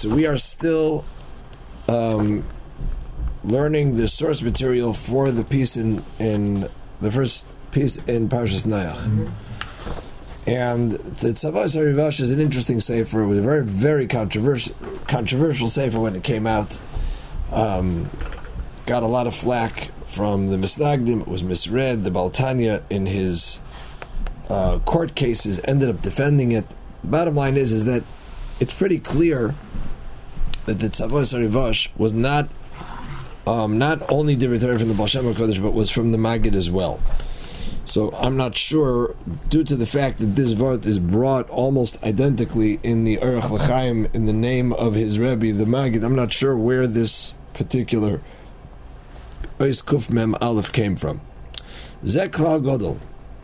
so we are still learning the source material for the piece in the first piece in Parshas Noach. And the Tzavos HaRivash is an interesting sefer. It was a very, very controversial sefer when it came out. Got a lot of flack from the Misnagdim. It was misread. The Baal Tanya, in his court cases, ended up defending it. The bottom line is that it's pretty clear that the Tzavos HaRivash was not only derived from the Baal Shem HaKodesh, but was from the Maggid as well. So I'm not sure, due to the fact that this vart is brought almost identically in the Aruch L'Chaim in the name of his Rebbe, the Maggid, I'm not sure where this particular Ois Kuf Mem Aleph came from. Zeh Klal Gadol.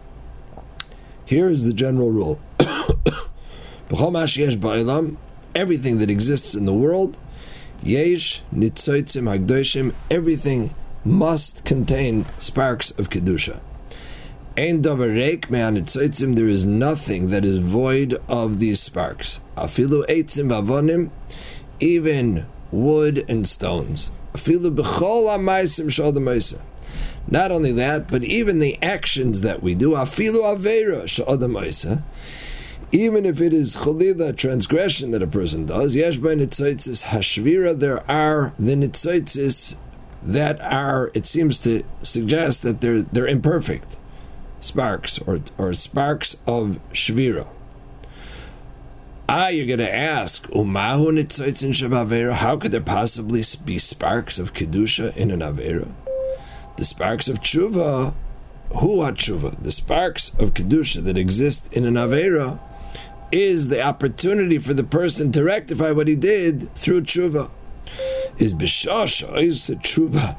Here is the general rule. B'chol ma sheyesh ba'olam, everything that exists in the world, yesh nitzotzim hagdoshim, everything must contain sparks of Kedusha. Ein davar reik me'an nitzotzim, there is nothing that is void of these sparks. Afilu eitzim v'avonim, even wood and stones. Afilu b'chol ha'maisim shel ha'maisa. Not only that, but even the actions that we do, afilu aveira shel ha'maisa, even if it is cholila, transgression that a person does, yesh by nitzotzis hashvira, there are the nitzotzis that are, it seems to suggest that they're imperfect sparks, or sparks of shvira. You're going to ask, umahu nitzotzin shabavera, how could there possibly be sparks of kedusha in an avera? The sparks of tshuva, hu ha-tshuva, the sparks of kedusha that exist in an avera, is the opportunity for the person to rectify what he did through tshuva. Is b'shasha is tshuva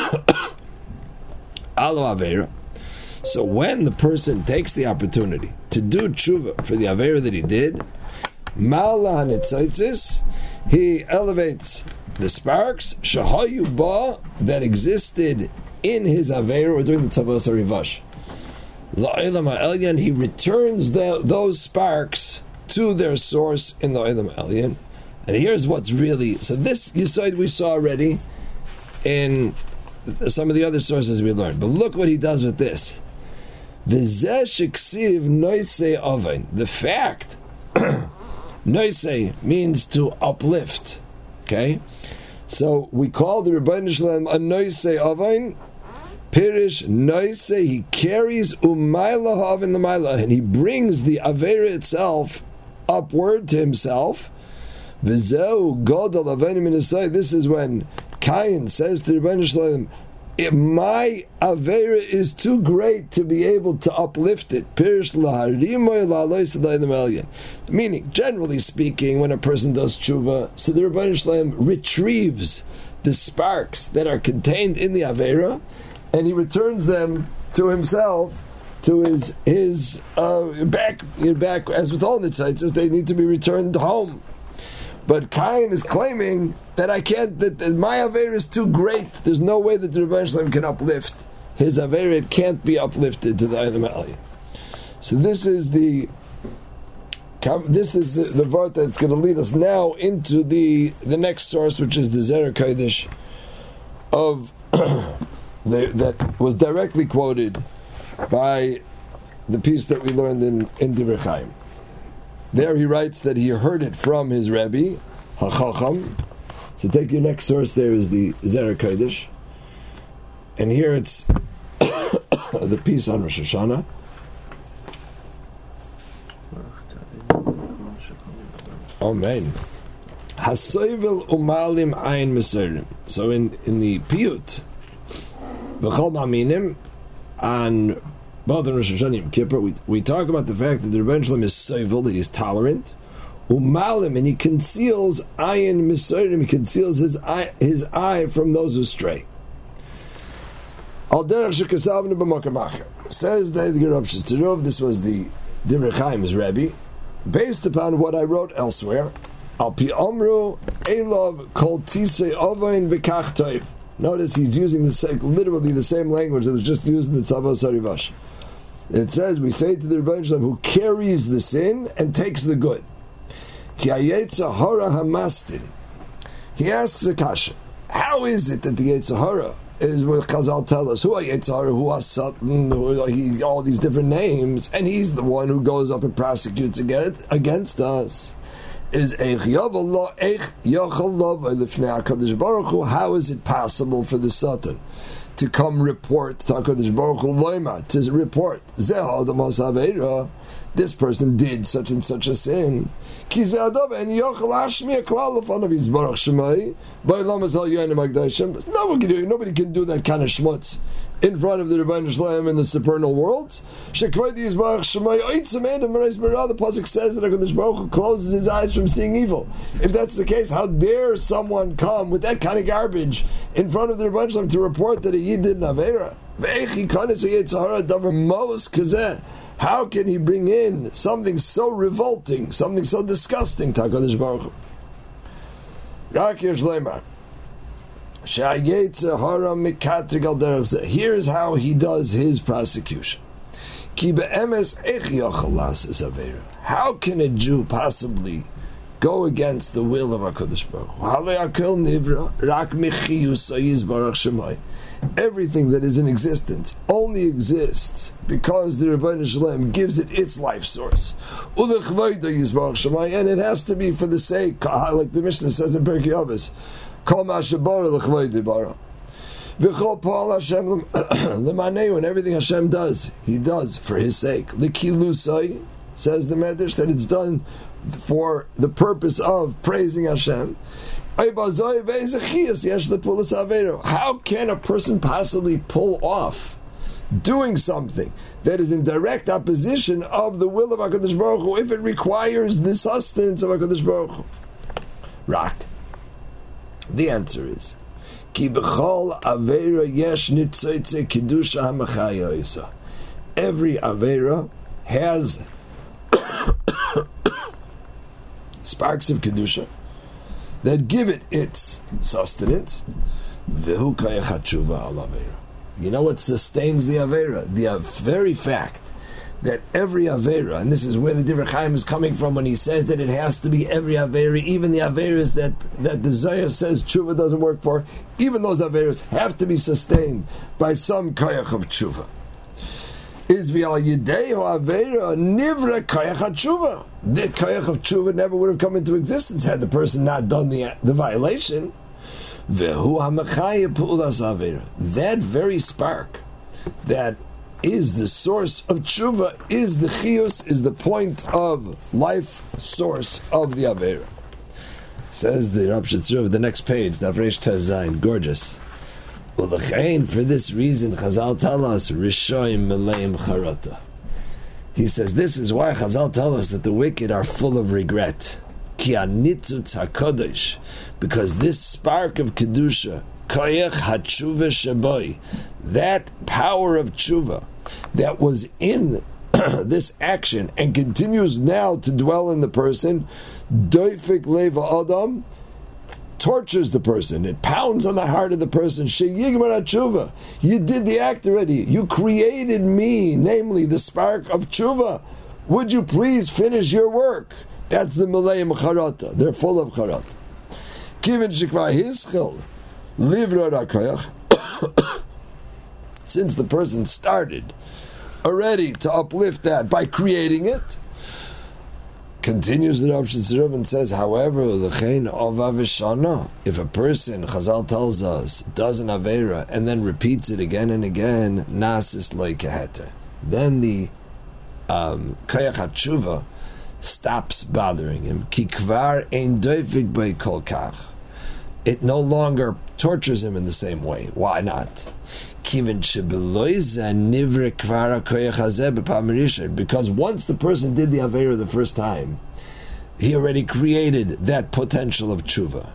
alo avera. So when the person takes the opportunity to do tshuva for the avera that he did, ma'ala hanitzaitzis, he elevates the sparks shahayu ba, that existed in his avera, or doing the Tzavos HaRivash. La'olam ha'elyon, he returns those sparks to their source in the Olam Elyon. And here's what's really, so this Yesod we saw already in some of the other sources we learned, but look what he does with this. V'zeh sheksiv noisei ovain, the fact noisei means to uplift, okay? So we call the Rebbeinu Shalom a noisei ovain. Pirish noisei, he carries umayla hav in the maila, and he brings the avera itself upward to himself. V'zeu godol aveinu min asay. This is when Cain says to the Rebbeinu Shalom, my avera is too great to be able to uplift it. Pirish laharimoy la'alois l'ayim elyon. Meaning, generally speaking, when a person does tshuva, so the Rebbeinu Shalom retrieves the sparks that are contained in the avera, and he returns them to himself, to his back. As with all nitzitzes, they need to be returned home. But Cain is claiming that I can't. That my avera is too great. There's no way that the Rebbeinu Shalom can uplift his avera. It can't be uplifted to the Olam Elyon. So this is the vart that's going to lead us now into the next source, which is the Zera Kodesh of. That was directly quoted by the piece that we learned in Divrei Chaim. There he writes that he heard it from his Rebbe, HaChacham. So take your next source, there is the Zera Kodesh. And here it's the piece on Rosh Hashanah. Amen. Hasoivel umalim ayin meserim. So in the Piyut, B'chol ma'aminim, on both in Rosh Hashanah and Yom Kippur, we talk about the fact that the Rebbeinu Shalom is sovel, that he is tolerant, umalim, and he conceals ayin meserim, he conceals his eye from those who stray. Al derech shekasavnu b'makom acher. Says the Rav Shetzirov, this was the Divrei Chaim's Rebbe, based upon what I wrote elsewhere. Al pi omru elov kol tisei ovain v'kach toiv. Notice he's using literally the same language that was just used in the Tzavos HaRivash. It says, we say to the Rebbeinu Shalom, who carries the sin and takes the good. Ki hayetzer hara hamastin. He asks the kasha, how is it that the Yetzer Hara is what Chazal tell us? Who are Yetzer Hara, who are Satan, all these different names, and he's the one who goes up and prosecutes against us. Is how is it possible for the Satan to come report to HaKadosh Baruch Hu loima, to report this person did such and such a sin? Nobody can do that kind of schmutz in front of the Rebbeinu Shalom in the supernal worlds. The pasuk says that HaKadosh Baruch Hu closes his eyes from seeing evil. If that's the case, how dare someone come with that kind of garbage in front of the Rebbeinu Shalom to report that a Yid did an Aveira? How can he bring in something so revolting, something so disgusting to HaKadosh Baruch Hu? Here's how he does his prosecution. How can a Jew possibly go against the will of HaKadosh Baruch Hu? Everything that is in existence only exists because the Rebbeinu Shalom gives it its life source. And it has to be for the sake, like the Mishnah says in Pirkei Avos, and everything Hashem does, He does for His sake. The Kilusai, says the Medrash, that it's done for the purpose of praising Hashem. How can a person possibly pull off doing something that is in direct opposition of the will of HaKadosh Baruch Hu if it requires the sustenance of HaKadosh Baruch Hu? Rak. The answer is Ki b'chol aveira yesh nitzoytze kedusha hamachaya isa. Every aveira has sparks of kedusha that give it its sustenance. Vehu kayach hatshuva al aveira. You know what sustains the aveira? The very fact that every aveira, and this is where the Divrei Chaim is coming from when he says that it has to be every aveira, even the aveiras that the Zohar says tshuva doesn't work for, even those aveiras have to be sustained by some kayach of tshuva. Is v'al yidei aveira nivra kayach tshuva. The kayach of tshuva never would have come into existence had the person not done the violation. Vehu hamachaya pu'ulas aveira. That very spark that is the source of tshuva, is the chiyus, is the point of life source of the aveira. Says the Rav Shetzruv, the next page, Davresh Tezayin, gorgeous. Well, for this reason, Chazal tell us, Rishoim Meleim Charata. He says, this is why Chazal tell us that the wicked are full of regret. Ki anitzutz HaKadosh, because this spark of Kedusha, Koyach HaTshuva Shaboy, that power of Tshuva that was in this action and continues now to dwell in the person, Doifik Leva Adam, tortures the person. It pounds on the heart of the person. Sheyigmar HaTshuva. You did the act already. You created me, namely the spark of Tshuva. Would you please finish your work? That's the Meleim Charata. They're full of Charata. Kivin Shikvar Hischel Livra Rakayach. Since the person started already to uplift that by creating it, continues the Rav Shetzruv and says, however, if a person, Chazal tells us, does an Aveira and then repeats it again and again, nasis loikeheter, then the Kayach HaTshuva stops bothering him. Ki kvar ein doifik bei kol kach. It no longer tortures him in the same way. Why not? Because once the person did the Aveira the first time, he already created that potential of tshuva.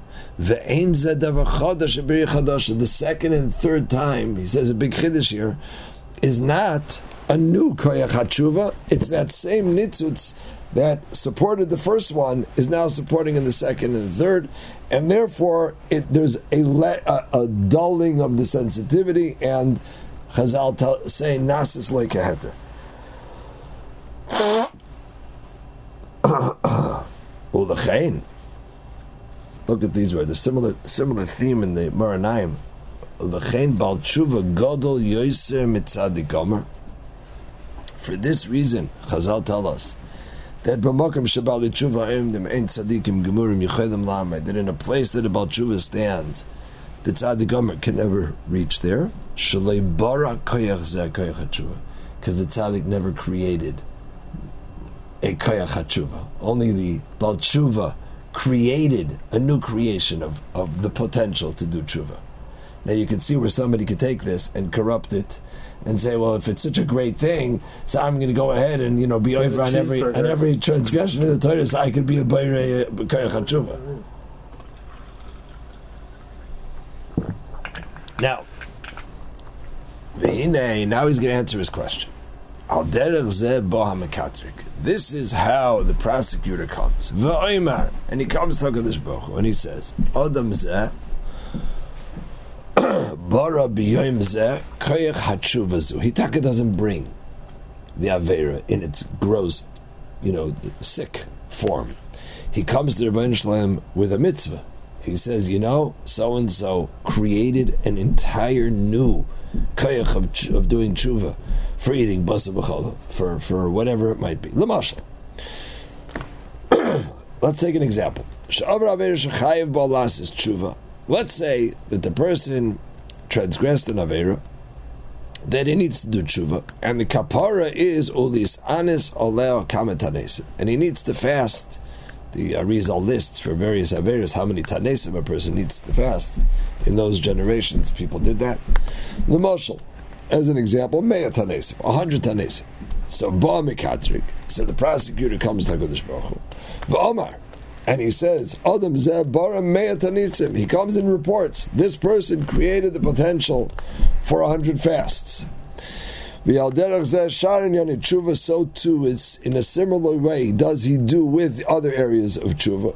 The second and third time, he says a big chiddush here, is not a new koyach hatshuva. It's that same nitzutz that supported the first one is now supporting in the second and the third, and therefore there's a dulling of the sensitivity, and Chazal say nasis leikeheter. Ulechein. Look at these words. A similar theme in the Maranaim. Ulechein bal tshuva gadol yoser mitzadik gomer. For this reason, Chazal tell us that b'makom shebal tshuva imdim ein tzadikim gemurim yichayim lamay, that in a place that a bal tshuva stands, the tzadik gomer can never reach there. Shalei bara koyach zeh koyach tshuva, because the tzadik never created a koyach tshuva. Only the bal tshuva created a new creation of the potential to do tshuva. Now you can see where somebody could take this and corrupt it and say, well, if it's such a great thing, so I'm going to go ahead and be over on every transgression of the Torah, so I could be a Bayrei Koyach HaTshuva. Now he's going to answer his question. Al derech zeh bo ha-mekatrik. This is how the prosecutor comes. V'oimar, and he comes to HaKadosh Baruch Hu, and he says, Adam zeh bara b'yoyim zeh koyach hatshuva zu. He doesn't bring the Aveira in its gross, sick form. He comes to Rebbeinu Shalom with a mitzvah. He says, so-and-so created an entire new koyach of doing tshuva for eating basa b'chala, for whatever it might be. L'mashal. Let's take an example. She'avra Aveira shechayev ba'alas is tshuva. Let's say that the person transgressed an Aveira, that he needs to do tshuva, and the kapara is ulis anis oleo kametanesim, and he needs to fast. The Arizal lists for various Aveiras how many tanesim a person needs to fast. In those generations, people did that. The Moshel, as an example, 100 tanesim, 100 tanesim. So ba mikatrik. So the prosecutor comes to HaKadosh Baruch Hu, v'omar, and he says, Adam zeh bara 100 tanesim. He comes and reports, this person created the potential for 100 fasts. So too is in a similar way does he do with other areas of tshuva.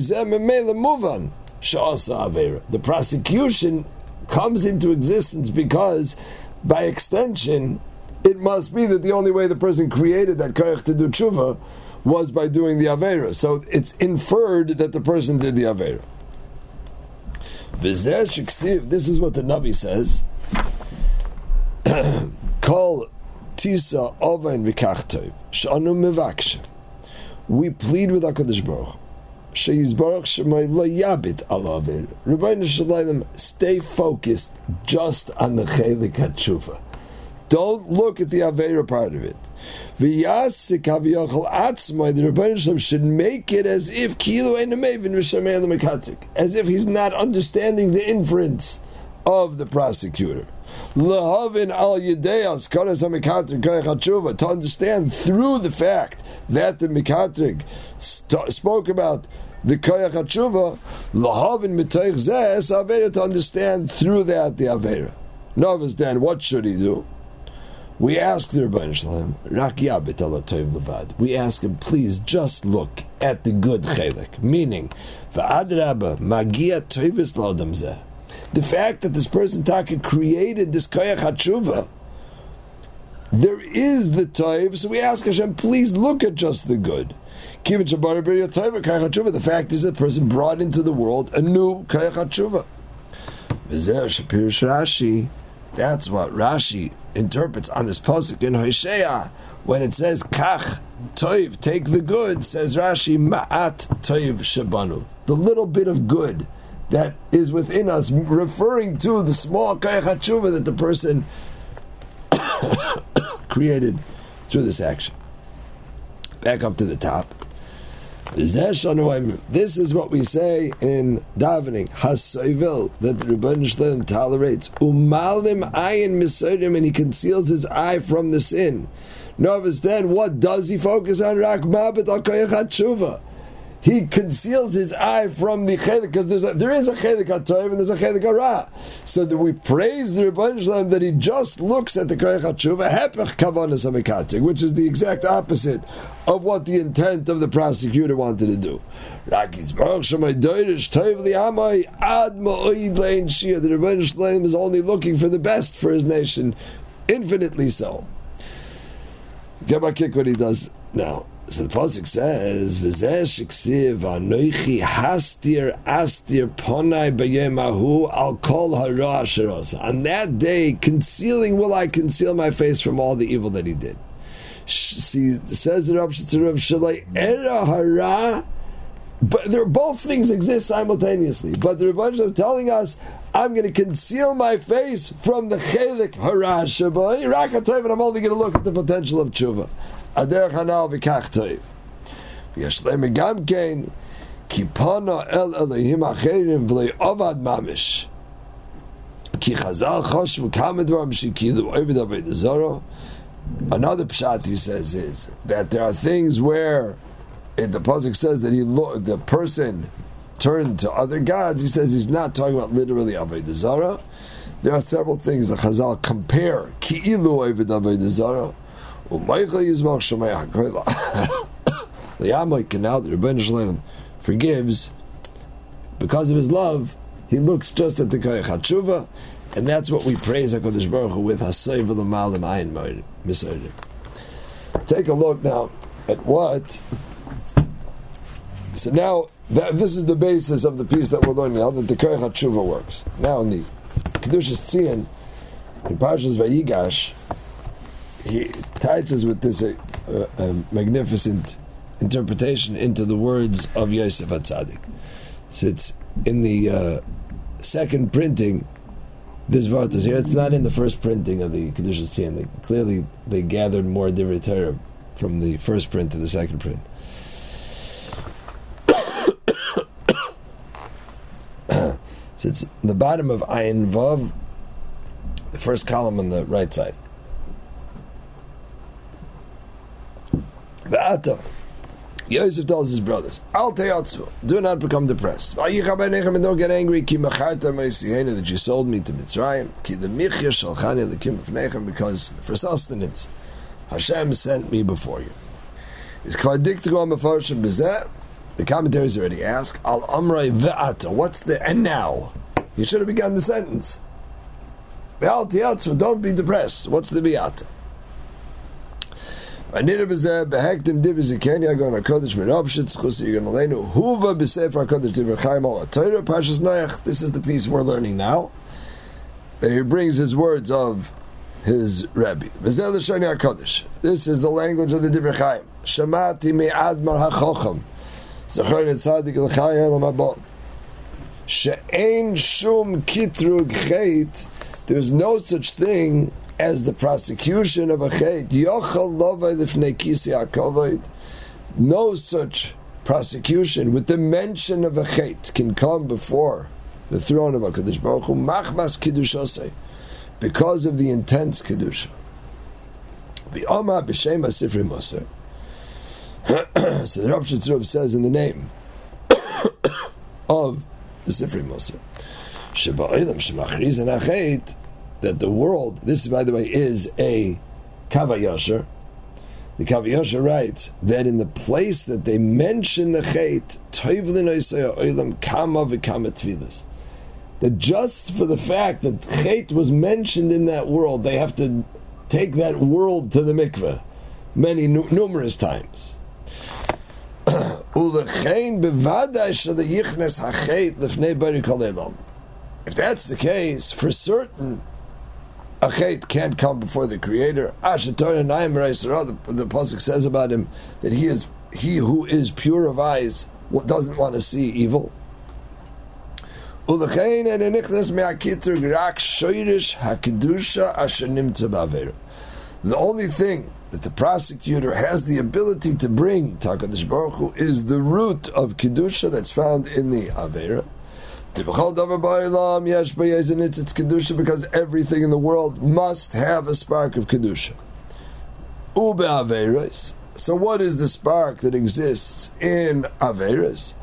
The prosecution comes into existence because, by extension, it must be that the only way the person created that koyach to do tshuva was by doing the Aveira. So it's inferred that the person did the Aveira. This is what the Navi says. Kol tisa ovain v'kachtov sh'anu mevaksha. We plead with HaKadosh Baruch she'yizbarach shemay lo yabit al Aveira. Rebbeinu Shalom, stay focused just on the chelik hatshuva. Don't look at the Aveira part of it. V'yasik haviyachal atzmai, the Rebbeinu Shalom should make it as if kilu ein amevin v'shamei l'mekatrik, as if he's not understanding the inference of the prosecutor. Lahavin al yedeas karas hamikatrik koyach hatshuva, to understand through the fact that the mikatrik spoke about the koyach hatshuva. Lahavin mitoich zeh es avera, to understand through that the avera. Novus, then what should he do? We ask the Rebbeinu Shalom, rak yabit ala toiv levad. We ask him, please just look at the good chelik, meaning va'adraba magia toivis l'adam zeh. The fact that this person Taka created this koyach hatshuva, there is the toiv, so we ask Hashem, please look at just the good. The fact is that the person brought into the world a new koyach hatshuva. That's what Rashi interprets on this pasuk in Hosea when it says kach toiv, take the good. Says Rashi, ma'at toiv shabanu, the little bit of good that is within us, referring to the small koyach hatshuva that the person created through this action. Back up to the top. This is what we say in davening, hasoivil, that the Rebbeinu Shalom tolerates. Umalim ayin misodim, and he conceals his eye from the sin. Novice, then what does he focus on? Rak mabit al koyach hatshuva. He conceals his eye from the chelik, because there is a chelik ha'tov and there's a chelik ha'ra. So that we praise the Rebbeinu Shalom that he just looks at the koyach hatshuva, hepech kavanas hamikatik, which is the exact opposite of what the intent of the prosecutor wanted to do. The Rebbeinu Shalom is only looking for the best for his nation, infinitely so. Get my kick what he does now. So the pasuk says, "V'zeh sheksiv anoichi hastir astir ponai b'yemahu al kol hara asher asa." On that day, concealing will I conceal my face from all the evil that he did. See, says the Rav Shalai Shalai era hara. But both things exist simultaneously. But the Rebbe is telling us, I'm going to conceal my face from the chelik hara shabai. Rakatoiv, and I'm only going to look at the potential of tshuva. Aderech hanal v'kach toiv. V'yashlem gam kein ki pana el Elohim acherim v'lei ovad mamish. Ki chazal choshev kamed dvarim shekilu ovid avodah zara. Another pshat he says is that there are things where the pasuk says that the person turned to other gods. He says he's not talking about literally avodah zara. There are several things that Chazal compare ki'ilu ovid avodah zara. U'meicha yizmach shomei hakoila. Li'amoy now the Rebbeinu Shalom forgives because of his love. He looks just at the koyach hatshuva, and that's what we praise HaKadosh Baruch Hu with hasayv v'lamalim ayin misodim. Take a look now at what. So now this is the basis of the piece that we're learning now, that the koyach hatshuva works. Now in the Kedushas Tzion in Parshas Vayigash, he touches with this magnificent interpretation into the words of Yosef HaTzadik. So it's in the second printing. This vart is here. It's not in the first printing of the Kedushas Tzion. Clearly, they gathered more divrei Torah from the first print to the second print. So it's the bottom of Ayin Vav, the first column on the right side. V'ata, Yosef tells his brothers, Al te'atzvu, do not become depressed. V'ayicha b'nechem, and don't get angry, ki mecharta me'isihena, that you sold me to Mitzrayim, ki the michya shalchani l'kim b'fnechem, because for sustenance, Hashem sent me before you. Is kvadik on mefarshim b'zeh. The commentaries already ask, Al Amrei Ve'ata, what's the and now? You should have begun the sentence. Ve'al tiatzu, don't be depressed. What's the Ve'ata? V'anira b'zeh behektim divis ikeni agon HaKodesh miropshit tzchus yigan aleinu huva b'sefer HaKodesh divrei chayim al HaTorah Parshas Noach. This is the piece we're learning now. He brings his words of his Rebbe. V'zeh l'shoni HaKodesh. This is the language of the divrei chayim. Shamati me'admar ha'chocham. Zachar Tzadik l'chai elam haba. She'ein shum kitrug chet. There's no such thing as the prosecution of a chet. Yochal lovay lifnei kisi hakavod. No such prosecution with the mention of a chet can come before the throne of HaKadosh Baruch Hu. Machmas kidushosei, because of the intense kedusha. V'oma b'shem ha'sifrei Moser. So the Rav Shalai says in the name of the Sifrei Moser, that the world, this by the way is a Kavayasher. The Kavayasher writes that in the place that they mention the Chet, that just for the fact that Chet was mentioned in that world, they have to take that world to the mikveh numerous times. If that's the case, for certain, a chet can't come before the Creator. The pasuk says about him that he who is pure of eyes doesn't want to see evil. The only thing that the prosecutor has the ability to bring to HaKadosh Baruch Hu is the root of Kedusha that's found in the Avera. It's Kedusha because everything in the world must have a spark of Kedusha. So what is the spark that exists in Averas?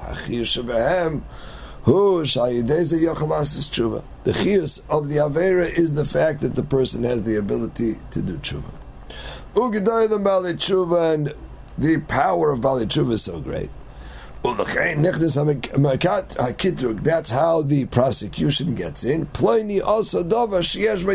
The chiyus of the Avera is the fact that the person has the ability to do tshuva. And the power of Bali Tshuva is so great. That's how the prosecution gets in.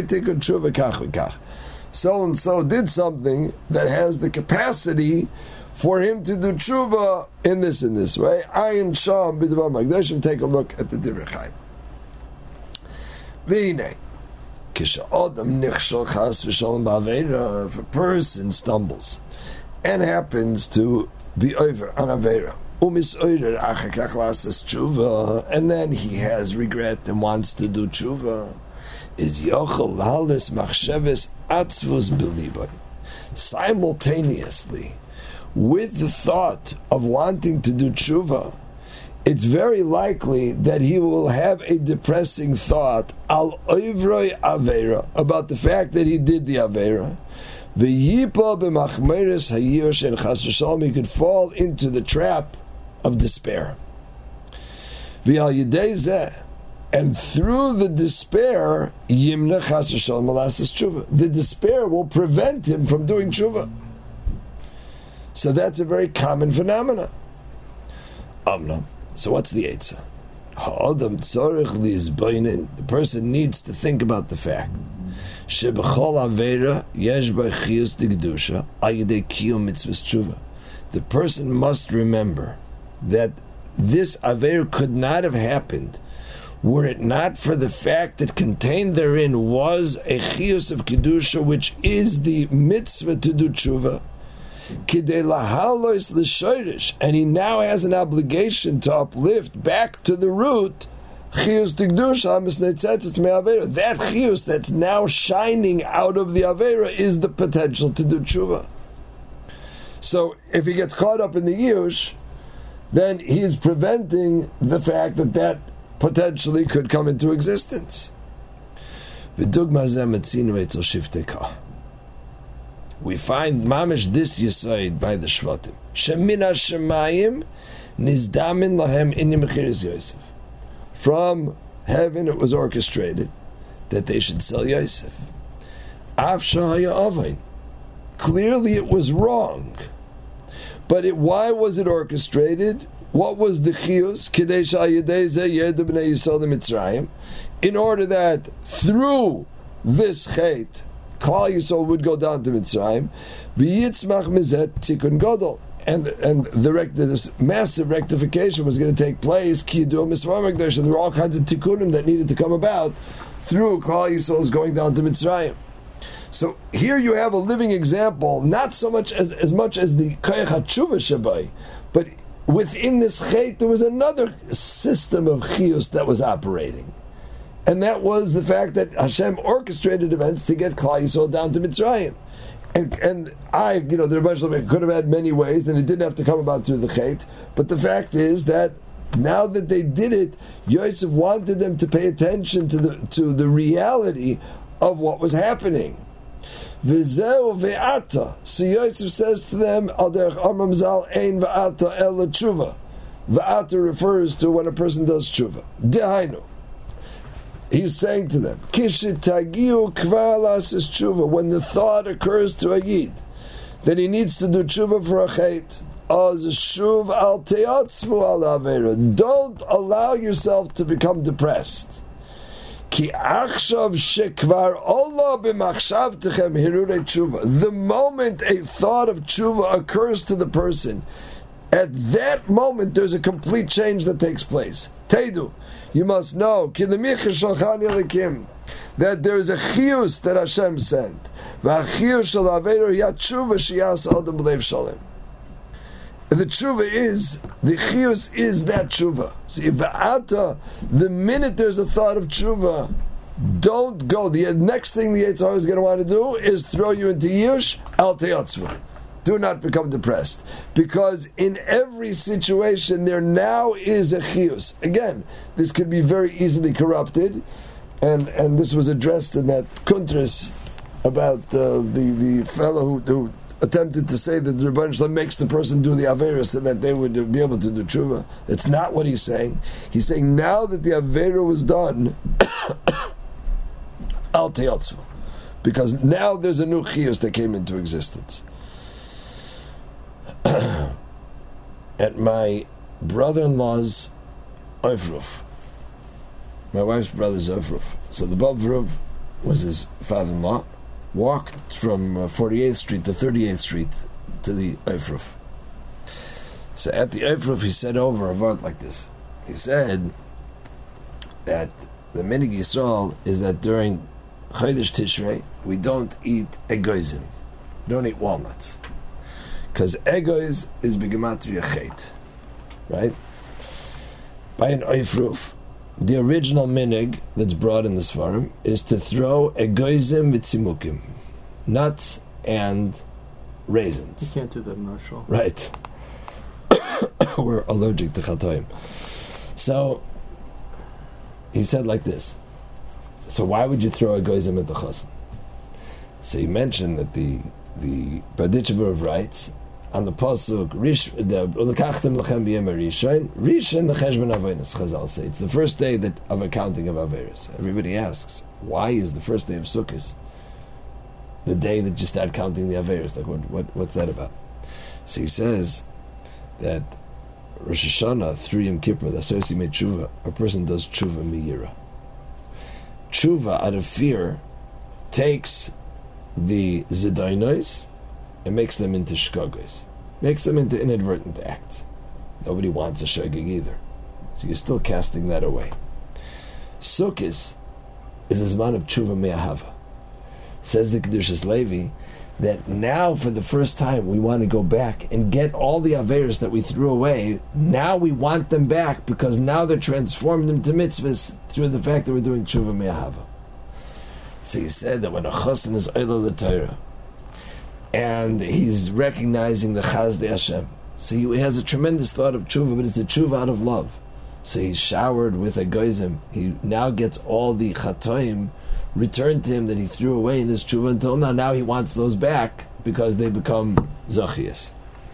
So and so did something that has the capacity for him to do tshuva in this way. Ayin Sham b'Devar Magdashim. Take a look at the Divrei Chaim. V'hinei, k'sha'odam nichshol chas v'shalom ba'aveira, if a person stumbles and happens to be over on aveira, umisoirer achakach lasas tshuva, and then he has regret and wants to do tshuva, is yochel lalis machsheves atzvus b'liboy, simultaneously with the thought of wanting to do tshuva, it's very likely that he will have a depressing thought al oivroi avera, about the fact that he did the avera. V'yipa b'machmeres hayosh and chas v'shalom, he could fall into the trap of despair. V'al yedei zeh, and through the despair, yimna chas v'shalom alasas tshuva. The despair will prevent him from doing tshuva. So that's a very common phenomenon. Amnam. So what's the eitzah? Ha'adam tzorich lizbainin. The person needs to think about the fact shebechol avera yesh b'chiyus d'kedusha ayidei kiyum mitzvahs tshuva. The person must remember that this avera could not have happened were it not for the fact that contained therein was a chiyus of kedusha, which is the mitzvah to do tshuva. And he now has an obligation to uplift back to the root that chiyus that's now shining out of the avera is the potential to do tshuva. So if he gets caught up in the yush, then he is preventing the fact that potentially could come into existence. We find mamish this yisoid by the Shvatim. Shemina shemayim nizdamin lahem inim mechiras Yosef. From heaven it was orchestrated that they should sell Yosef. Af shahaya avain. Clearly it was wrong. But why was it orchestrated? What was the chiyus? Kidei shayidei zeh yedu b'nei Yisrael Mitzrayim. In order that through this chait, Klal Yisrael would go down to Mitzrayim, v'yitzmach mizet tikkun gadol, and this massive rectification was going to take place. Ki yidua misvar magdash, and there were all kinds of tikkunim that needed to come about through Klal Yisrael's going down to Mitzrayim. So here you have a living example, not so much as the koyach hatshuva shabai, but within this chait there was another system of chiyus that was operating. And that was the fact that Hashem orchestrated events to get Klal Yisrael down to Mitzrayim. And the Rebbe could have had many ways, and it didn't have to come about through the Chet. But the fact is that now that they did it, Yosef wanted them to pay attention to the reality of what was happening. V'zeu ve'ata. So Yosef says to them, Al derech Amram Zal ein ve'ata el tshuva. Ve'ata refers to when a person does tshuva. Dehainu. He's saying to them, Kishitagiu kvar lasis tshuva, when the thought occurs to a yid that he needs to do tshuva for a chet, az shuv al teyatzvu al avera. Don't allow yourself to become depressed. Ki achshav shekvar ola b'machshavtechem hirurei tshuva. The moment a thought of tshuva occurs to the person, at that moment there's a complete change that takes place. Teidu. You must know that there is a chiyus that Hashem sent. The chiyus is that tshuva. See, the minute there's a thought of tshuva, don't go. The next thing the Yetzer Hara is going to want to do is throw you into yush, al teyatzvu. Do not become depressed, because in every situation there now is a chiyus. Again, this can be very easily corrupted, and this was addressed in that kuntras about the fellow who attempted to say that the Rebbeinu Shalom makes the person do the averos so that they would be able to do tshuva. That's not what he's saying. He's saying now that the avera was done, al teyatzvu, because now there's a new chiyus that came into existence. At my brother-in-law's Oifruf, my wife's brother's Oifruf. So the Bavruv was his father-in-law, walked from 48th Street to 38th Street to the Oifruf. So at the Eifruf, he said over a word like this. He said that the Minig Yisrael is that during Chodesh Tishrei, we don't eat egoizim. We don't eat walnuts. Because egoiz is begematria chet. Right? By an Eifruf, the original minig that's brought in the Svarim is to throw egoizim vitzimukim, nuts and raisins. You can't do that in Marshall. Right. We're allergic to chatoim. So he said like this. So why would you throw egoizim at the chassan? So he mentioned that the Berditchever writes on the pasuk Ulekachtem lechem b'yem rishon lecheshbon avonos. Chazal say it's the first day of accounting of averos. Everybody asks, why is the first day of Sukkot the day that you start counting the averos? Like what's that about? So he says that Rosh Hashanah through Yom Kippur, the Asosi made tshuva. A person does tshuva miyira. Tshuva out of fear takes the zedainos and makes them into shkagos, makes them into inadvertent acts. Nobody wants a shagig either, so you're still casting that away. Sukkos is a zman of tshuva me'ahava. Says the Kedushas Levi that now for the first time we want to go back and get all the averos that we threw away. Now we want them back because now they're transformed into mitzvahs through the fact that we're doing tshuva me'ahava. So he said that when a chassan is oila l'Torah and he's recognizing the Chazdei Hashem, so he has a tremendous thought of tshuva, but it's a tshuva out of love. So he's showered with a goizim. He now gets all the chatoim returned to him that he threw away in his tshuva until now. Now he wants those back because they become zachias.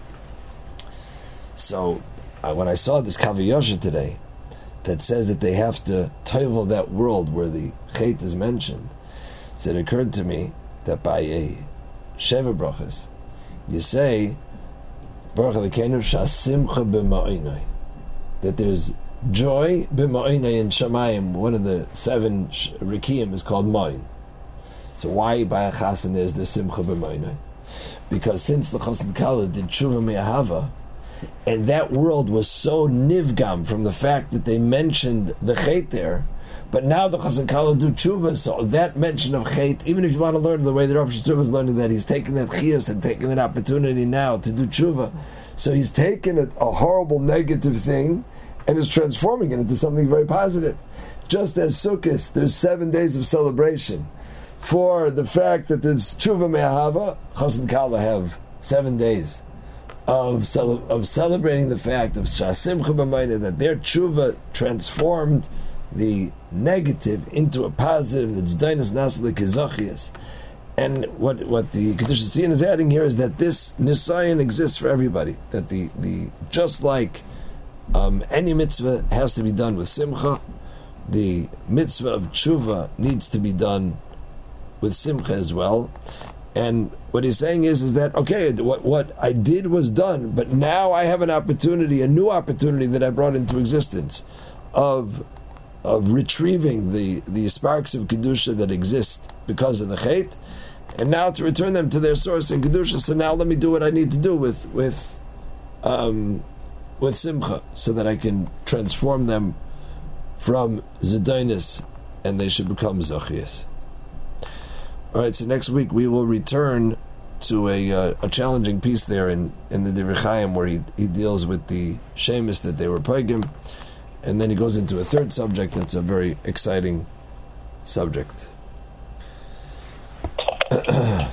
So when I saw this Kaviyosha today that says that they have to toivel that world where the chet is mentioned, so it occurred to me that by a Sheva Brachas, you say Baruch Elokeinu shasimcha b'ma'inai, that there's joy b'ma'inai in Shamayim. One of the 7 Rikiyim is called Ma'in. So why by a Chasen is there simcha b'ma'inai? Because since the Chassan Kala did tshuva me'ahava, and that world was so nivgam from the fact that they mentioned the chet there, but now the Chassan Kala do tshuva, so that mention of chet, even if you want to learn the way the Rav Sheshuv is learning that, he's taking that chiyus and taking that opportunity now to do tshuva. So he's taken a horrible negative thing and is transforming it into something very positive. Just as Sukkot, there's 7 days of celebration for the fact that there's tshuva me'ahava. Chassan Kala have 7 days of celebrating the fact of shasimcha b'mayna, that their tshuva transformed the negative into a positive. That's dainas nasli kezachias. And what the Kedushas Tzion is adding here is that this nisayon exists for everybody. That the just like any mitzvah has to be done with simcha, the mitzvah of tshuva needs to be done with simcha as well. And what he's saying is that okay, what I did was done, but now I have an opportunity, a new opportunity that I brought into existence of retrieving the sparks of kedusha that exist because of the chet, and now to return them to their source in kedusha. So now let me do what I need to do with simcha, so that I can transform them from zedainis and they should become zachias. All right, so next week we will return to a challenging piece there in the Divrei Chaim, where he deals with the shemus that they were pogim, and then he goes into a third subject that's a very exciting subject.